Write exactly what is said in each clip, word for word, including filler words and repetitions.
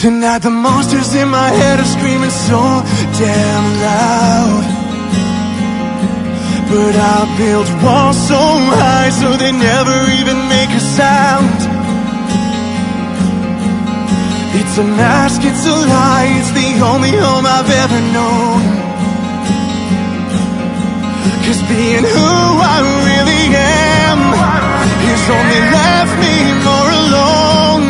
Tonight the monsters in my head are screaming so damn loud, but I built walls so high so they never even make a sound. It's a mask, it's a lie, it's the only home I've ever known. 'Cause being who I really am has only left me more alone.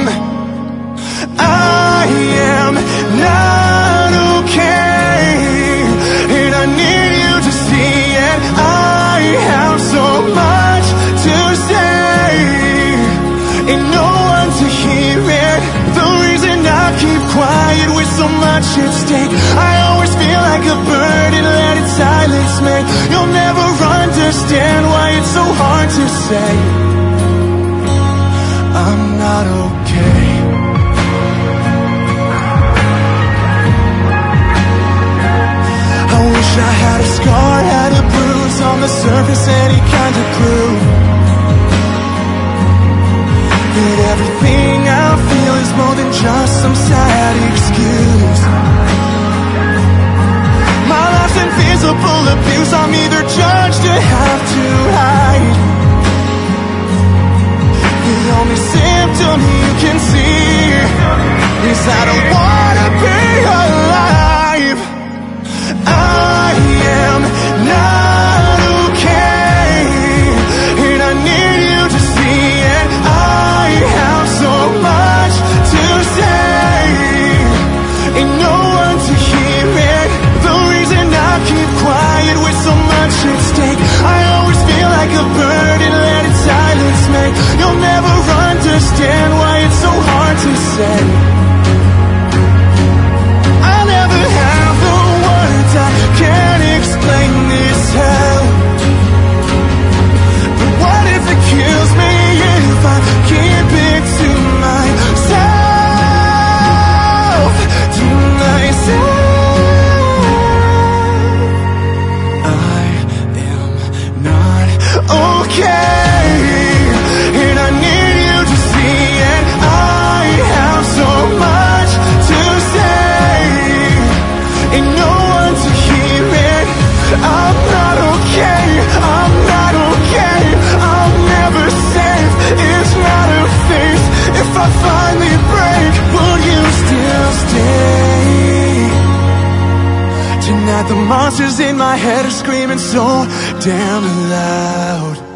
I am not okay, and I need you to see it. I have so much to say, and no one to hear it. The reason I keep quiet with so much at stake, I always feel like a bird and let it silence me. You'll never understand why it's so hard to say I'm not okay. I wish I had a scar, had a bruise on the surface, any kind of clue that everything I feel is more than just some sad excuse. My life's invisible abuse, I'm either judged or have to hide. The only symptom you can see is I don't wanna be alive. I am not okay, and I need you to see it. I have so much to say, and no one to hear it. The reason I keep quiet with so much at stake, I always feel like a bird and let it silence me. You'll never understand why it's so hard to say. I never have the words, I can't explain this hell. But what if it kills me if I keep it to myself, to myself? I am not okay, and I need you to see it. I have so much to say, and no one to hear it. I'm not okay, I'm not okay, I'm never safe. It's not a phase. If I finally break, will you still stay? Tonight the monsters in my head are screaming so damn loud.